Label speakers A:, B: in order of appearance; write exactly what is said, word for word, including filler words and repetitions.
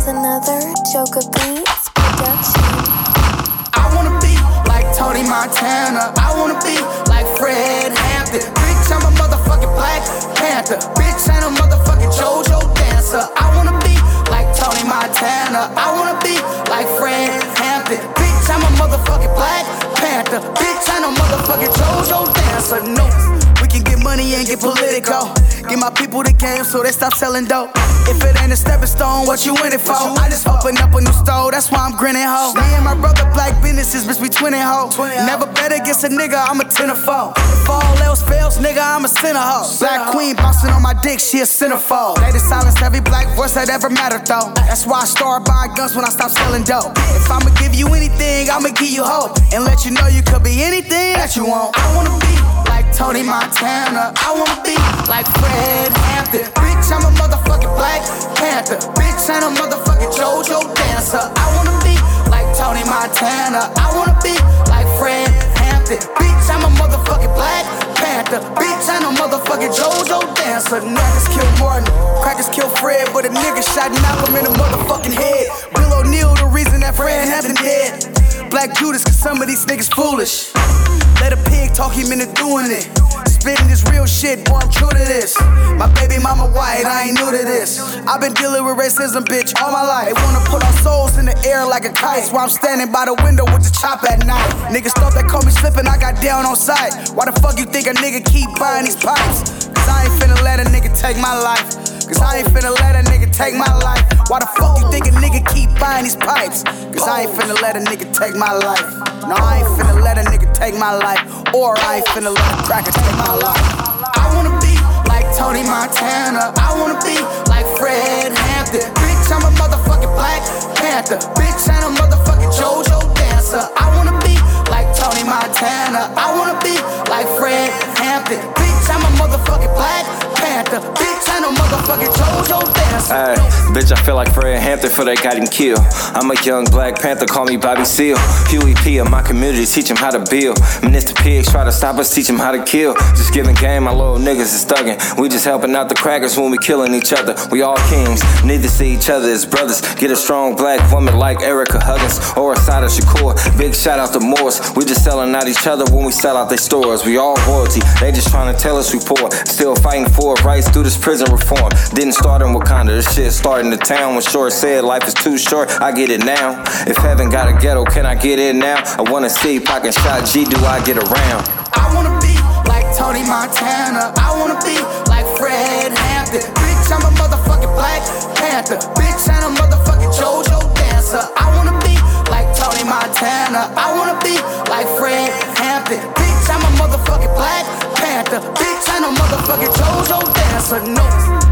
A: another Joker Beats production.
B: I wanna be like Tony Montana. I wanna be like Fred Hampton. Bitch, I'm a motherfucking Black Panther. Bitch, ain't a motherfucking JoJo dancer. I wanna be like Tony Montana. I wanna be like Fred Hampton. Bitch, I'm a motherfucking Black Panther. Bitch, ain't no motherfucking JoJo dancer. No, we can get money and get political. Give my people the game so they stop selling dope. If it ain't a stepping stone, what you in it for? I just opened up a new store, that's why I'm grinning, ho. Me and my brother, black businesses, bitch, we twinning, ho. Never bet against a nigga, I'm a ten or four. If all else fails, nigga, I'm a sinner, ho. Black queen bouncing on my dick, she a centerfold. They just silence every black voice that ever mattered, though. That's why I start buying guns when I stop selling dope. If I'ma give you anything, I'ma give you hope. And let you know you could be anything that you want. I wanna be like Tony Montana. I wanna be like Fred Hampton. Bitch, I'm a motherfucking Black Panther. Bitch, ain't a motherfucking JoJo dancer. I wanna be like Tony Montana. I wanna be like Fred Hampton. Bitch, I'm a motherfucking Black Panther. Bitch, ain't no motherfucking JoJo dancer. Niggas kill Martin, crackers kill Fred, but a nigga shot Malcolm in the motherfucking head. Bill O'Neal, the reason that Fred Hampton dead. Black Judas, cause some of these niggas foolish. Let a pig talk him into doing it. Spitting this real shit, boy, I'm true to this. My baby mama white, I ain't new to this. I've been dealing with racism, bitch, all my life. They wanna put our souls in the air like a kite. While I'm standing by the window with the chop at night. Niggas thought they caught me slipping, I got down on sight. Why the fuck you think a nigga keep buying these pipes? Cause I ain't finna let a nigga take my life. Cause I ain't finna let a nigga take my life. Why the fuck you think a nigga keep buying these pipes? Cause I ain't finna let a nigga take my life. No, I ain't finna let a nigga take my life. Or I ain't finna let a cracker take my life. I wanna be like Tony Montana. I wanna be like Fred Hampton. Bitch, I'm a motherfucking Black Panther. Bitch, ain't a motherfucking JoJo dancer. I wanna be like Tony Montana. I wanna be like Fred Hampton. Bitch, I'm a motherfucking Black Panther. Bitch, ain't no motherfucking JoJo dancer.
C: Ay, bitch, I feel like Fred Hampton for that got him killed. I'm a young Black Panther, call me Bobby Seale. Huey P of my community, teach him how to build. And if the pigs try to stop us, teach him how to kill. Just giving game, my little niggas is thuggin'. We just helping out the crackers when we killing each other. We all kings, need to see each other as brothers. Get a strong black woman like Erica Huggins or Asada Shakur. Big shout out to Morris. We just selling out each other when we sell out their stores. We all royalty, they just trying to tell us we poor. Still fighting for rights through this prison reform. Didn't start in Wakanda, this shit started in the town. When Short said life is too short, I get it now. If heaven got a ghetto, can I get in now? I wanna see if I can shot G, do I get around?
B: I wanna be like Tony Montana. I wanna be like Fred Hampton. Bitch, I'm a motherfucking Black Panther. Bitch, ain't a motherfucking JoJo dancer. I wanna be like Tony Montana. I wanna be like Fred Hampton. Bitch, I'm a motherfucking Black Panther. Bitch, ain't no motherfucking JoJo dancer. No.